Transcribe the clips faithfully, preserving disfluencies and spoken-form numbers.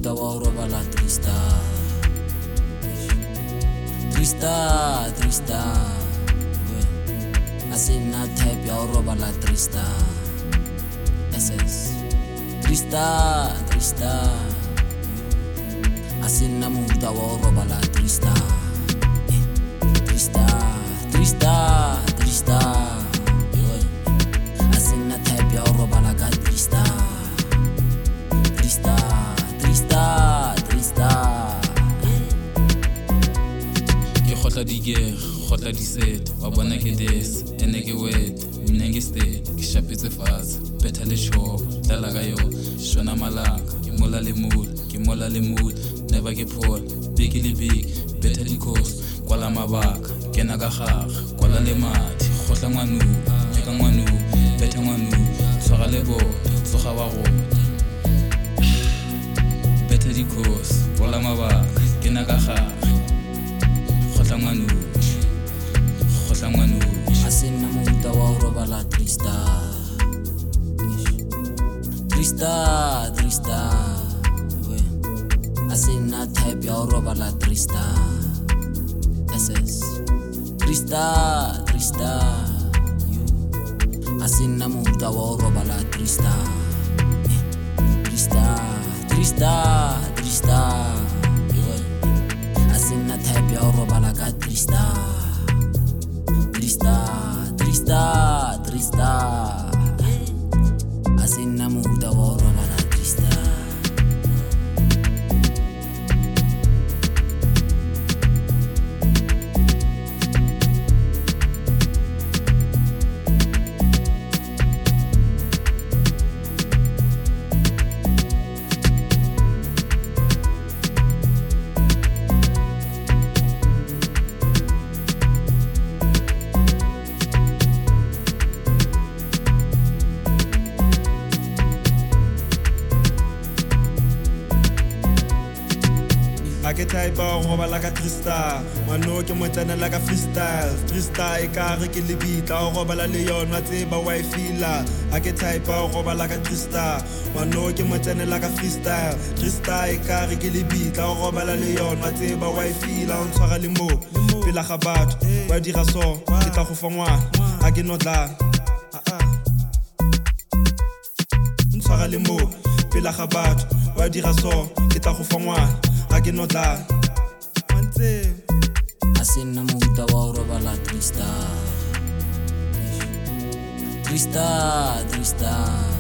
mohuta wa ho robala Trista Trista Trista a se nna type ya ho robala Trista S S Trista Trista a se nna mohuta wa ho robala Trista Trista Trista Trista a se nna type ya ho robala ka Trista Trista Trista Trista ke khotla di guerre khotla di set wa bona ke des ene ke wet mina nge state ke shapetse fatshe betha le show dala ka yo shona malanga ke mola le mood ke mola le mood never ke phone big le big betha di course kwala mabaka kena ka gagwe kwala le mathi khotla ngwanu ke ka ngwanu betha ngwanu tshwara le bo tsoga wa go betha di course kwala mabaka kena ka gagwe khotla ngwanu khotla ngwanu a se nna mohuta wa ho robala Trista Trista Trista a se nna type ya ho robala Trista S S Trista Trista a se nna mohuta wa ho robala Trista Trista Trista Trista a se nna type ya ho robala ka Trista Trista Trista Trista a se nna mohuta wa ho robala Trista a ke type ho robala ka Trista mano ke motsana la ka freestyle Trista e ka re ke le bitla ho robala le yona tseba wifi la a ke type ho robala ka Trista mano ke motsana la ka freestyle Trista e ka re ke le bitla ho robala le yona tseba wifi la o ntshwara le mo pela ga batho ba dira so ke tla go fa ngwana a ke notla ntshwara le mo pela ga batho ba dira so ke tla go fa ngwana a ke notla mantse a se nna mohuta wa ho robala Trista Trista Trista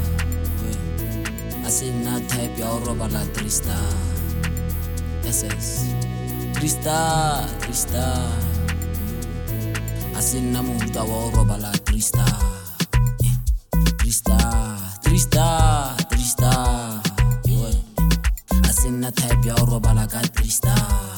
a se nna type ya ho robala Trista S S Trista Trista a se nna mohuta wa ho robala Trista Trista Trista Trista a se nna type ya ho robala ka Trista